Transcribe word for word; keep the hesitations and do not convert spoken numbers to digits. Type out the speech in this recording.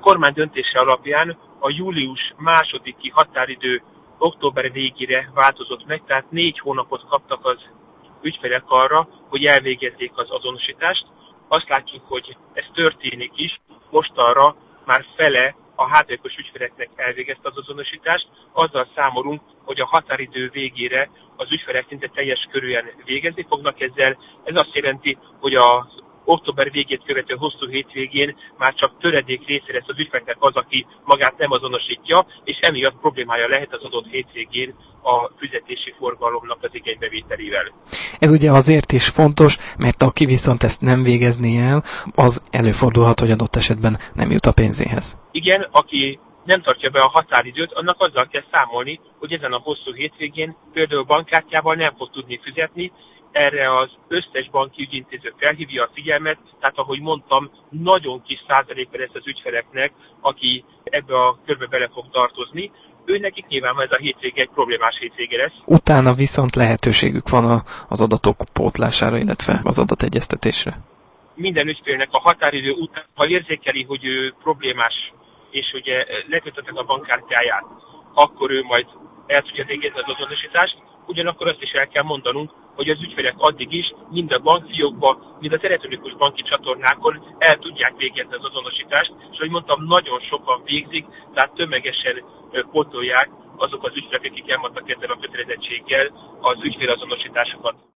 kormány döntése alapján a július másodiki határidő október végére változott meg, tehát négy hónapot kaptak az ügyfelek arra, hogy elvégezzék az azonosítást. Azt látjuk, hogy ez történik is, mostanra már fele a hátralékos ügyfeleknek elvégezte az azonosítást, azzal számolunk, hogy a határidő végére az ügyfelek szinte teljes körűen végezni fognak ezzel. Ez azt jelenti, hogy az október végét követő hosszú hétvégén már csak töredék része lesz az ügyfeleknek az, aki magát nem azonosítja, és emiatt problémája lehet az adott hétvégén a fizetési forgalomnak az igénybevételével. Ez ugye azért is fontos, mert aki viszont ezt nem végezné el, az előfordulhat, hogy adott esetben nem jut a pénzéhez. Igen, aki nem tartja be a határidőt, annak azzal kell számolni, hogy ezen a hosszú hétvégén például bankkártyával nem fog tudni fizetni. Erre az összes banki ügyintéző felhívja a figyelmet, tehát ahogy mondtam, nagyon kis százaléka lesz az ügyfeleknek, aki ebbe a körbe bele fog tartozni. Őnekik nyilván ez a hétvége egy problémás hétvége lesz. Utána viszont lehetőségük van az adatok pótlására, illetve az adategyeztetésre. Minden ügyfélnek a határidő után, ha érzékeli, hogy ő problémás, és ugye lekötöttek a bankkártyáját, akkor ő majd el tudja végezni az azonosítást. Ugyanakkor azt is el kell mondanunk, hogy az ügyfelek addig is mind a bankfiókban, mind az elektronikus banki csatornákon el tudják végezni az azonosítást, és ahogy mondtam, nagyon sokan végzik, tehát tömegesen pótolják azok az ügyfelek, akik elmondtak ezzel a kötelezettséggel az ügyfélazonosításokat.